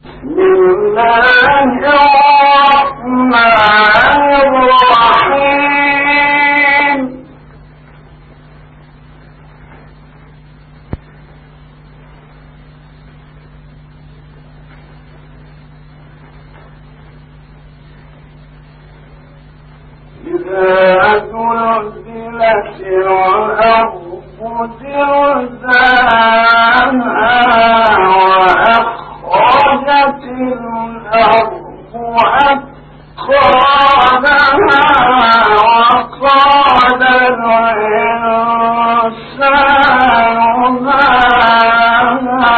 بسم الله الرحمن الرحيم إذا زلزلت الأرض زلزالها وأخرجت الأرض أثقالها وقال الإنسان ما لها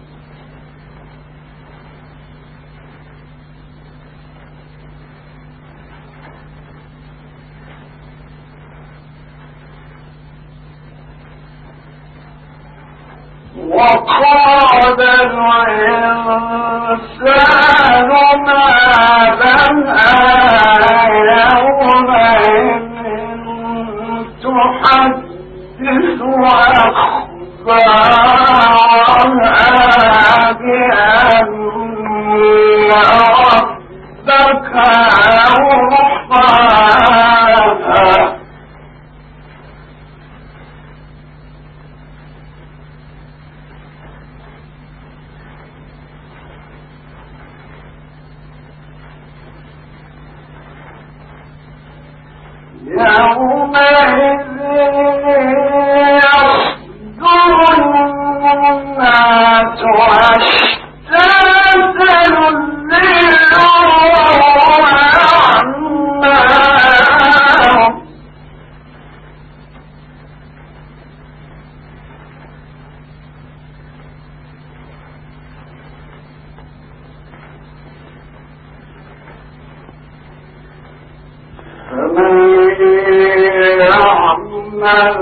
وقال الإنسان ما لها يومئذ تحدث أخبارها بأن ربك أوحاها يومئذ يصدر الناس أشتاتا ليروا أعمالهم فمن يعمل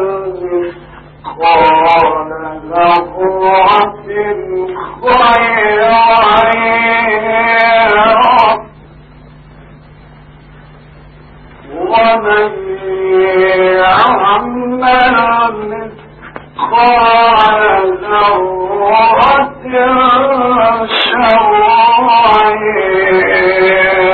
مثقال ذرة خيرا يره ومن يعمل مثقال ذرة شرا يره